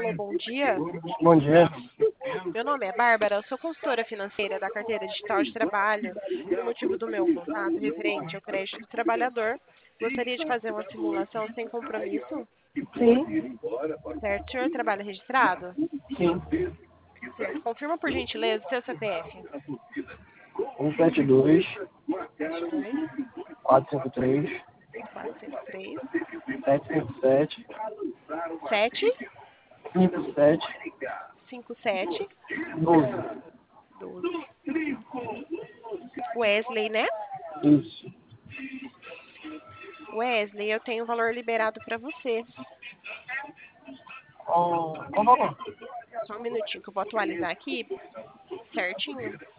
Alô, bom dia. Bom dia. Meu nome é Bárbara, eu sou consultora financeira da Carteira Digital de Trabalho e o motivo do meu contato referente ao crédito do trabalhador. Gostaria de fazer uma simulação sem compromisso, Sim, certo? O senhor trabalha registrado? sim. Certo. Confirma, por gentileza, o seu CPF. 172, 22 453, 453 757, 57, 757 12. 12. Wesley, né? Isso. Wesley, eu tenho o valor liberado para você. Qual o valor? Só um minutinho que eu vou atualizar aqui certinho.